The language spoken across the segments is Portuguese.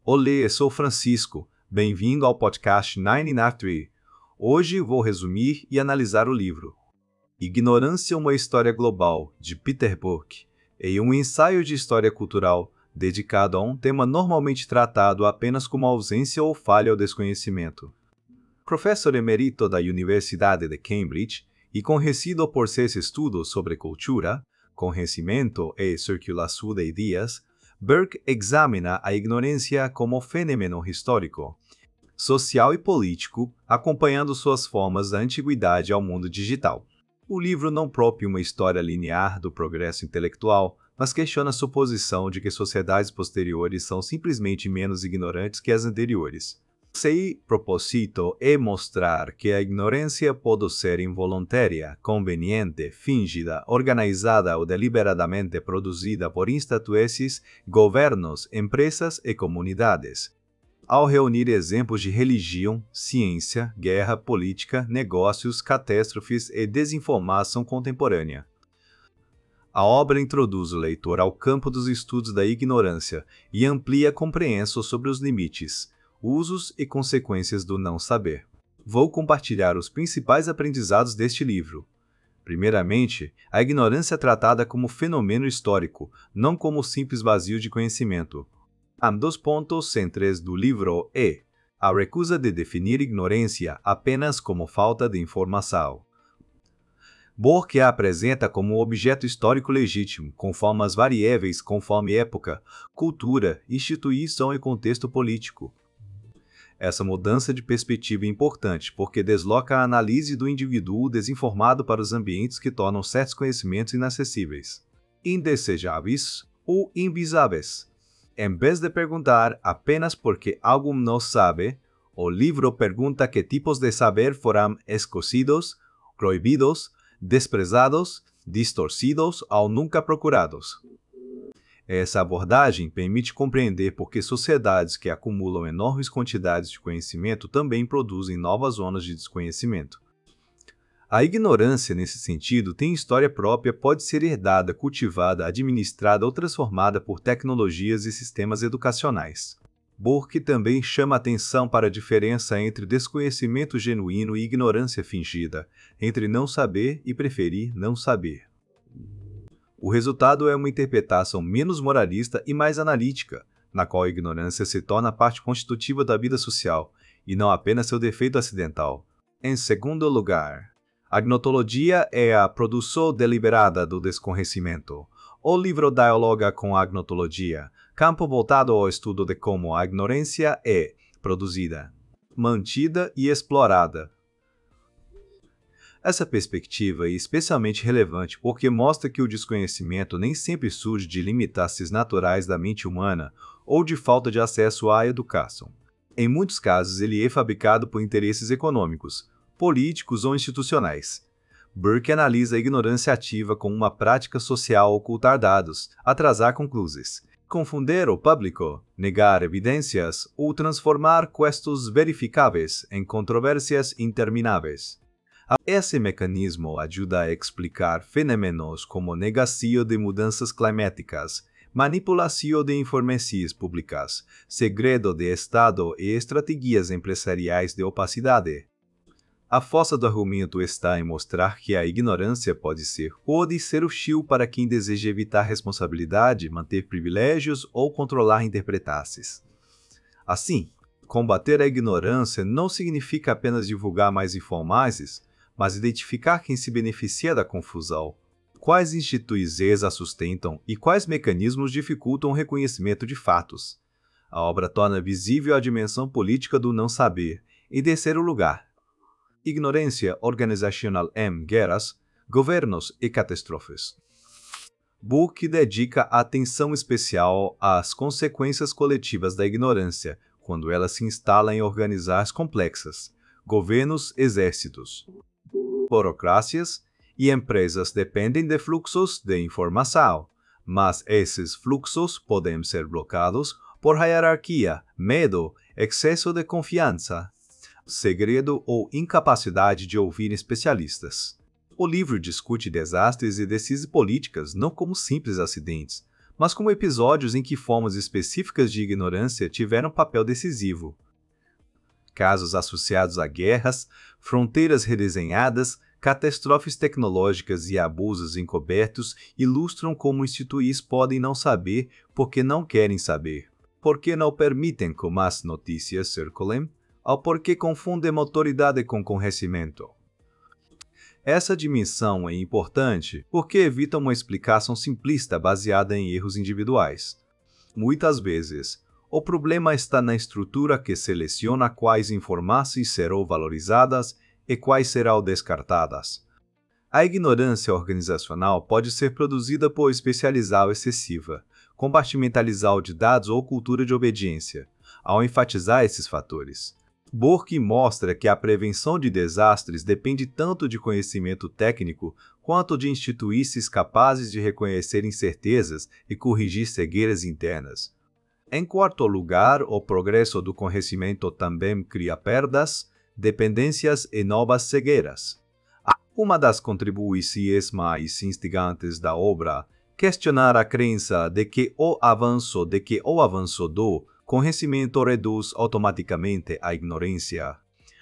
Olê, sou Francisco. Bem-vindo ao podcast 993. Hoje vou resumir e analisar o livro Ignorância, uma História Global, de Peter Burke, e um ensaio de história cultural dedicado a um tema normalmente tratado apenas como ausência ou falha ou desconhecimento. Professor emérito da Universidade de Cambridge e conhecido por seus estudos sobre cultura, conhecimento e circulação de ideias, Burke examina a ignorância como fenômeno histórico, social e político, acompanhando suas formas da antiguidade ao mundo digital. O livro não propõe uma história linear do progresso intelectual, mas questiona a suposição de que sociedades posteriores são simplesmente menos ignorantes que as anteriores. Seu propósito é mostrar que a ignorância pode ser involuntária, conveniente, fingida, organizada ou deliberadamente produzida por instituições, governos, empresas e comunidades. Ao reunir exemplos de religião, ciência, guerra, política, negócios, catástrofes e desinformação contemporânea. A obra introduz o leitor ao campo dos estudos da ignorância e amplia a compreensão sobre os limites, usos e consequências do não saber. Vou compartilhar os principais aprendizados deste livro. Primeiramente, a ignorância é tratada como fenômeno histórico, não como simples vazio de conhecimento. Um dos pontos centrais do livro é a recusa de definir ignorância apenas como falta de informação. Burke a apresenta como um objeto histórico legítimo, com formas variáveis conforme época, cultura, instituição e contexto político. Essa mudança de perspectiva é importante porque desloca a análise do indivíduo desinformado para os ambientes que tornam certos conhecimentos inacessíveis, indesejáveis ou invisáveis. Em vez de perguntar apenas porque algo não sabe, o livro pergunta que tipos de saber foram esquecidos, proibidos, desprezados, distorcidos ou nunca procurados. Essa abordagem permite compreender por que sociedades que acumulam enormes quantidades de conhecimento também produzem novas zonas de desconhecimento. A ignorância, nesse sentido, tem história própria, pode ser herdada, cultivada, administrada ou transformada por tecnologias e sistemas educacionais. Burke também chama atenção para a diferença entre desconhecimento genuíno e ignorância fingida, entre não saber e preferir não saber. O resultado é uma interpretação menos moralista e mais analítica, na qual a ignorância se torna parte constitutiva da vida social, e não apenas seu defeito acidental. Em segundo lugar, a gnotologia é a produção deliberada do desconhecimento. O livro dialoga com a gnotologia, campo voltado ao estudo de como a ignorância é produzida, mantida e explorada. Essa perspectiva é especialmente relevante porque mostra que o desconhecimento nem sempre surge de limitantes naturais da mente humana ou de falta de acesso à educação. Em muitos casos, ele é fabricado por interesses econômicos, políticos ou institucionais. Burke analisa a ignorância ativa como uma prática social ocultar dados, atrasar conclusões, confundir o público, negar evidências ou transformar questos verificáveis em controvérsias intermináveis. Esse mecanismo ajuda a explicar fenômenos como negação de mudanças climáticas, manipulação de informações públicas, segredo de Estado e estratégias empresariais de opacidade. A força do argumento está em mostrar que a ignorância pode ser hostil para quem deseja evitar responsabilidade, manter privilégios ou controlar interpretações. Assim, combater a ignorância não significa apenas divulgar mais informações, mas identificar quem se beneficia da confusão, quais instituições a sustentam e quais mecanismos dificultam o reconhecimento de fatos. A obra torna visível a dimensão política do não saber. Em terceiro lugar, ignorância organizacional em guerras, governos e catástrofes. Burke dedica atenção especial às consequências coletivas da ignorância, quando ela se instala em organizações complexas, governos, exércitos, burocracias e empresas dependem de fluxos de informação, mas esses fluxos podem ser bloqueados por hierarquia, medo, excesso de confiança, segredo ou incapacidade de ouvir especialistas. O livro discute desastres e decisões políticas não como simples acidentes, mas como episódios em que formas específicas de ignorância tiveram papel decisivo. Casos associados a guerras, fronteiras redesenhadas, catástrofes tecnológicas e abusos encobertos ilustram como instituis podem não saber porque não querem saber, porque não permitem que más notícias circulem, ou porque confundem autoridade com conhecimento. Essa dimensão é importante porque evita uma explicação simplista baseada em erros individuais. Muitas vezes, o problema está na estrutura que seleciona quais informações serão valorizadas e quais serão descartadas. A ignorância organizacional pode ser produzida por especialização excessiva, compartimentalização de dados ou cultura de obediência, ao enfatizar esses fatores. Burke mostra que a prevenção de desastres depende tanto de conhecimento técnico quanto de instituições capazes de reconhecer incertezas e corrigir cegueiras internas. Em quarto lugar, o progresso do conhecimento também cria perdas, dependências e novas cegueiras. Uma das contribuições mais instigantes da obra questionar a crença de que o avanço do conhecimento reduz automaticamente a ignorância.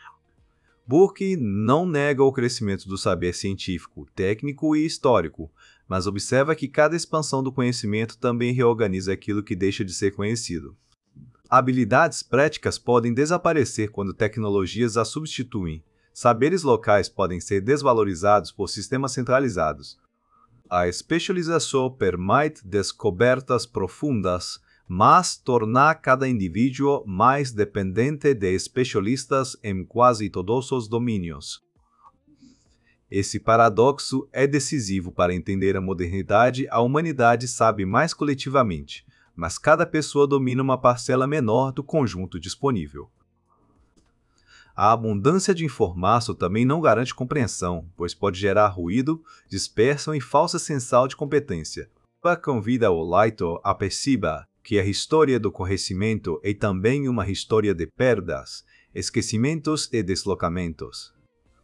Burke não nega o crescimento do saber científico, técnico e histórico, mas observa que cada expansão do conhecimento também reorganiza aquilo que deixa de ser conhecido. Habilidades práticas podem desaparecer quando tecnologias as substituem. Saberes locais podem ser desvalorizados por sistemas centralizados. A especialização permite descobertas profundas, mas torna cada indivíduo mais dependente de especialistas em quase todos os domínios. Esse paradoxo é decisivo para entender a modernidade. A humanidade sabe mais coletivamente, mas cada pessoa domina uma parcela menor do conjunto disponível. A abundância de informação também não garante compreensão, pois pode gerar ruído, dispersão e falsa sensação de competência. Ela convida o leitor a perceber que a história do conhecimento é também uma história de perdas, esquecimentos e deslocamentos.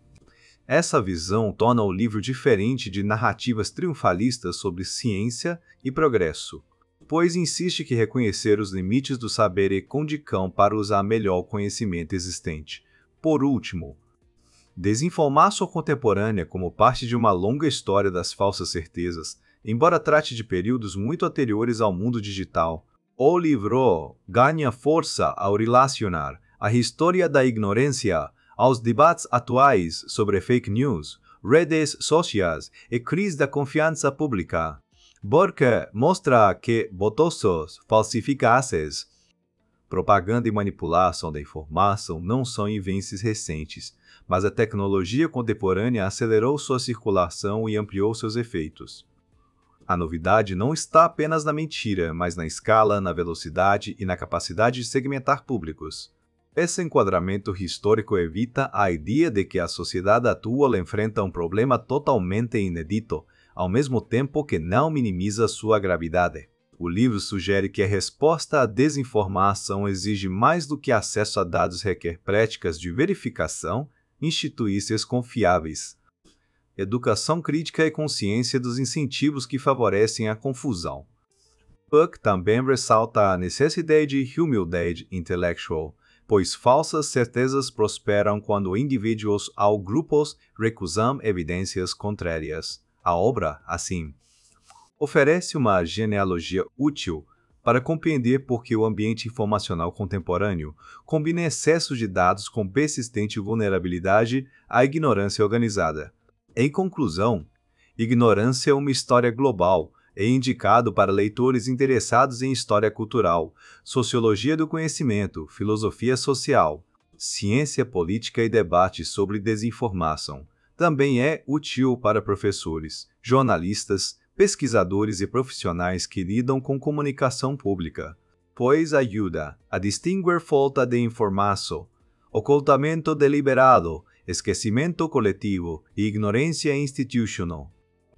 Essa visão torna o livro diferente de narrativas triunfalistas sobre ciência e progresso, pois insiste que reconhecer os limites do saber é condição para usar melhor o conhecimento existente. Por último, desinformação contemporânea como parte de uma longa história das falsas certezas, embora trate de períodos muito anteriores ao mundo digital. O livro ganha força ao relacionar a história da ignorância aos debates atuais sobre fake news, redes sociais e crise da confiança pública. Burke mostra que botosos falsificaces, propaganda e manipulação da informação não são invenções recentes, mas a tecnologia contemporânea acelerou sua circulação e ampliou seus efeitos. A novidade não está apenas na mentira, mas na escala, na velocidade e na capacidade de segmentar públicos. Esse enquadramento histórico evita a ideia de que a sociedade atual enfrenta um problema totalmente inédito, ao mesmo tempo que não minimiza sua gravidade. O livro sugere que a resposta à desinformação exige mais do que acesso a dados, requer práticas de verificação, instituições confiáveis, educação crítica e consciência dos incentivos que favorecem a confusão. Burke também ressalta a necessidade de humildade intelectual, pois falsas certezas prosperam quando indivíduos ou grupos recusam evidências contrárias. A obra, assim, oferece uma genealogia útil para compreender por que o ambiente informacional contemporâneo combina excesso de dados com persistente vulnerabilidade à ignorância organizada. Em conclusão, Ignorância é uma história global, é indicado para leitores interessados em história cultural, sociologia do conhecimento, filosofia social, ciência política e debate sobre desinformação. Também é útil para professores, jornalistas, pesquisadores e profissionais que lidam com comunicação pública, pois ajuda a distinguir falta de informação, ocultamento deliberado, esquecimento coletivo e ignorância institucional.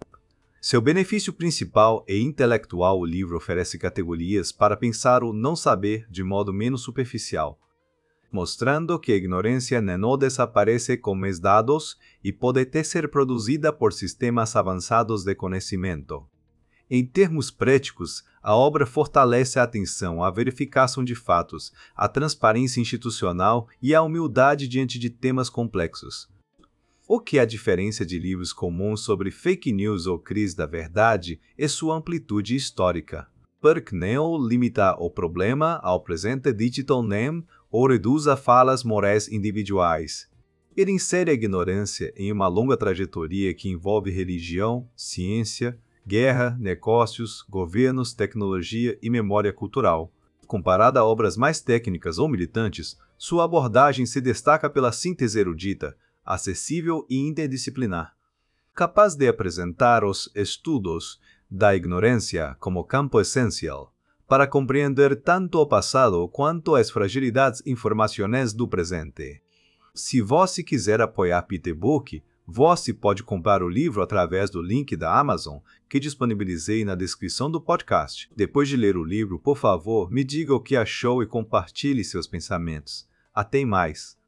Seu benefício principal e intelectual, o livro oferece categorias para pensar o não saber de modo menos superficial, mostrando que a ignorância não desaparece com os dados e pode ser produzida por sistemas avançados de conhecimento. Em termos práticos, A obra fortalece a atenção à verificação de fatos, a transparência institucional e a humildade diante de temas complexos. O que a diferença de livros comuns sobre fake news ou crise da verdade é sua amplitude histórica. Fake news limita o problema ao presente digital name ou reduz a falas morais individuais. Ele insere a ignorância em uma longa trajetória que envolve religião, ciência, guerra, negócios, governos, tecnologia e memória cultural. Comparada a obras mais técnicas ou militantes, sua abordagem se destaca pela síntese erudita, acessível e interdisciplinar. Capaz de apresentar os estudos da ignorância como campo essencial para compreender tanto o passado quanto as fragilidades informacionais do presente. Se você quiser apoiar Peter Book, você pode comprar o livro através do link da Amazon que disponibilizei na descrição do podcast. Depois de ler o livro, por favor, me diga o que achou e compartilhe seus pensamentos. Até mais!